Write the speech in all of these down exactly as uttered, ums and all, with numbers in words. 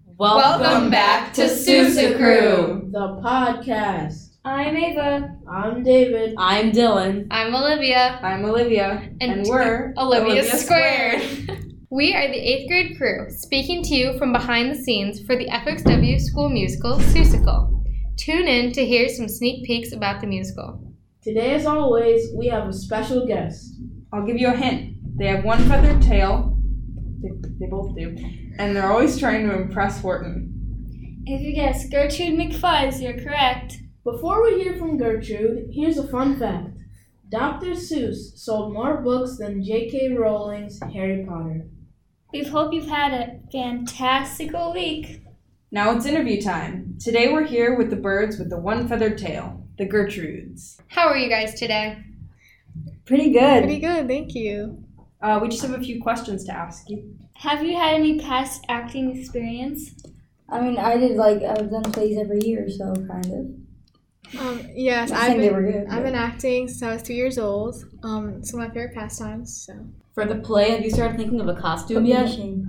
Welcome back to Sousa Crew, the podcast. I'm Ava. I'm David. I'm Dylan. I'm Olivia. I'm Olivia. And, and we're Olivia, Olivia Squared. Squared. We are the eighth grade crew, speaking to you from behind the scenes for the F X W school musical, Seussical. Tune in to hear some sneak peeks about the musical. Today, as always, we have a special guest. I'll give you a hint. They have one feathered tail. They, they both do. And they're always trying to impress Horton. If you guess Gertrude McFuzz, you're correct. Before we hear from Gertrude, here's a fun fact. Doctor Seuss sold more books than J K Rowling's Harry Potter. We hope you've had a fantastical week. Now it's interview time. Today we're here with the birds with the one feathered tail, the Gertrudes. How are you guys today? Pretty good. Pretty good, thank you. Uh, we just have a few questions to ask you. Have you had any past acting experience? I mean, I did like, I've done plays every year, so kind of. Um, yes, Not I've saying been, they were good, I've but- been acting since I was three years old. Um, it's one of my favorite pastimes, so. For the play, have you started thinking of a costume yet?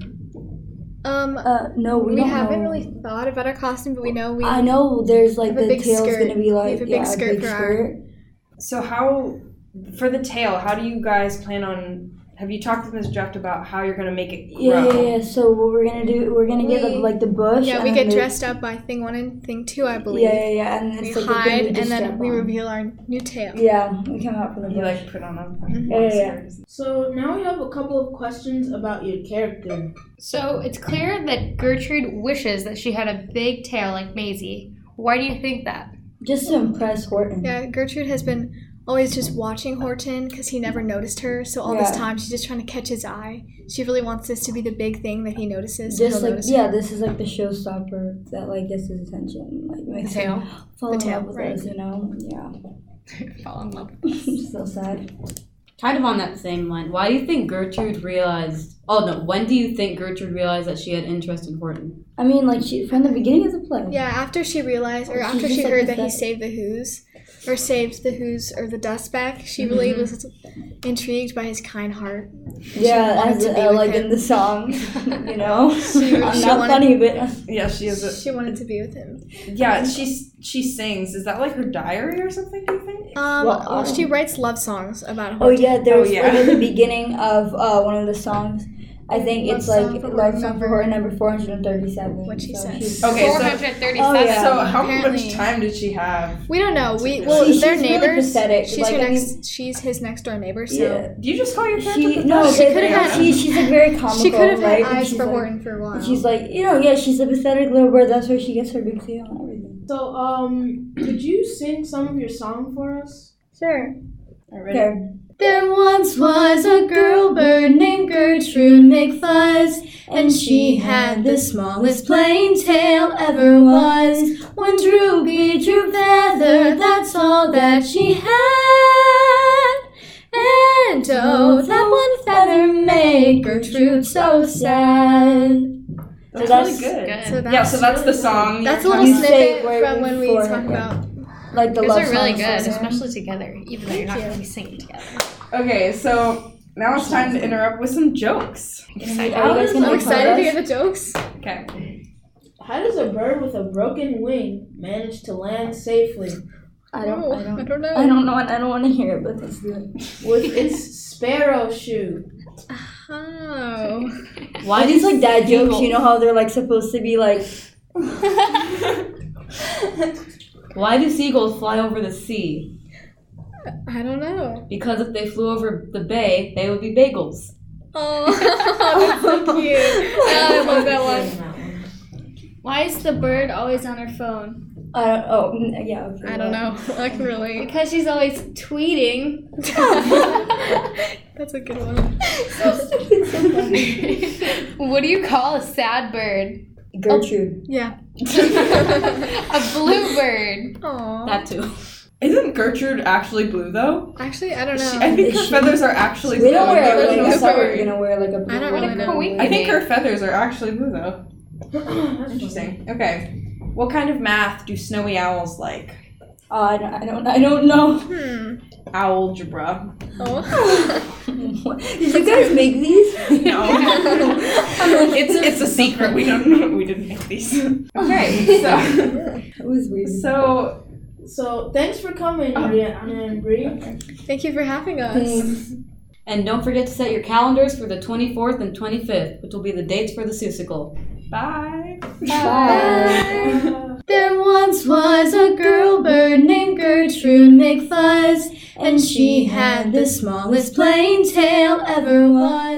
Um, Uh, no, we, we don't haven't know. really thought about our costume, but we know we I know there's like have a the big tail's skirt. gonna be like We have a big yeah, skirt a big for our- skirt. So how, for the tail, how do you guys plan on, have you talked with Miz Jeff about how you're going to make it grow? Yeah, yeah, yeah. So what we're gonna do, we're gonna get We- like the bush. Yeah, and we then get the- dressed up by thing one and thing two, I believe. Yeah, yeah, yeah, and We it's like the thing hide, we and just then step we on. reveal our new tail. Yeah, we come out from the You bush. like put on a Mhm. Yeah, yeah, yeah. So now we have a couple of questions about your character. So it's clear that Gertrude wishes that she had a big tail like Maisie. Why do you think that? Just to impress Horton. Yeah, Gertrude has been always just watching Horton because he never noticed her. So all this Yeah. time she's just trying to catch his eye. She really wants this to be the big thing that he notices. So Just he'll like notice yeah, her. this is like the showstopper that like gets his attention, like makes The tail? him fall The in tail, love with right. us, you know? Yeah. Fall in love. So sad. Kind of on that same line. Why do you think Gertrude realized... Oh, no. When do you think Gertrude realized that she had interest in Horton? I mean, like she from the beginning of the play. Yeah, after she realized, or She's after just she like heard a that he vet. saved the Who's, or saved the Who's or the Dust back, she really Mm-hmm. was intrigued by his kind heart. Yeah, wanted as to be uh, with like him. in the song, you know. She- I'm she not wanted- funny, but Yeah, she is a, She wanted to be with him. yeah, she, she sings. Is that like her diary or something, do you think? Um, Well, well, um, she writes love songs about oh Horton. yeah, there's Oh, yeah. like at the beginning of uh, one of the songs. I think Love it's Song like for love Horton song for number- Horton number four hundred thirty-seven. What she so said. she's- Okay, four so, hundred thirty-seven. Oh, yeah. so how Apparently. much time did she have? We don't know. We She- well, she's they're really neighbors. pathetic. She's Like, her I mean- next. She's his next door neighbor. So Yeah. Do you just call your character She pathetic? no, She they- could've had- she, she's like very comical. she could have right? had And eyes she's for like, Horton for a while. She's like, you know, yeah, she's a pathetic little bird. That's where she gets her big tail and everything. So, um, could you sing some of your song for us? Sure. Already. Okay. There once was a girl bird named Gertrude McFuzz, and she had the smallest plain tail ever was. One droopy droop feather, that's all that she had. And oh, that one feather made Gertrude so sad. That's, that's really good. Good. So that's Yeah, so that's the song. That's a you're little You talking say it snippet right from when we before, talk yeah. about. Like the Those love are really songs good, also. especially together, even though you're not Thank you. going to be singing together. Okay, so now it's time to interrupt with some jokes. Are you guys gonna I'm be excited part to of hear the jokes. Okay. How does a bird with a broken wing manage to land safely? I don't, I I don't, don't know. I don't know, and I don't want to hear it, but let's do it. With its sparrow shoe. Oh. Why Why do these like dad seagulls- jokes? You know how they're like supposed to be like. Why do seagulls fly over the sea? I don't know. Because if they flew over the bay, they would be bagels. Oh, that's so cute. Oh, I love that one. That one. Why is the bird always on her phone? I don't. Oh, mm, yeah. Okay, I don't well. know. I can relate. Because she's always tweeting. That's a good one. What do you call a sad bird? Gertrude. Yeah. A bluebird. Aww. That too. Isn't Gertrude actually blue though? Actually, I don't know. She, I think her Is she- feathers are actually We blue. don't in wear the like original a summer. story. We're gonna wear like a. I don't really know. Coinky I think dink. her feathers are actually blue though. That's Interesting. Okay. What kind of math do snowy owls like? Oh, I don't, I don't, I don't know. Hmm. Algebra. Oh. What? Did you guys make these? No. it's it's a secret. We don't we didn't make these. Okay, so That was weird. so So thanks for coming, Oh. Rihanna and Bree. Thank you for having us. Thanks. And don't forget to set your calendars for the twenty-fourth and twenty-fifth, which will be the dates for the Susicle. bye. Bye. There once was a girl bird named Gertrude McFuzz, and she had the smallest plain tail ever was.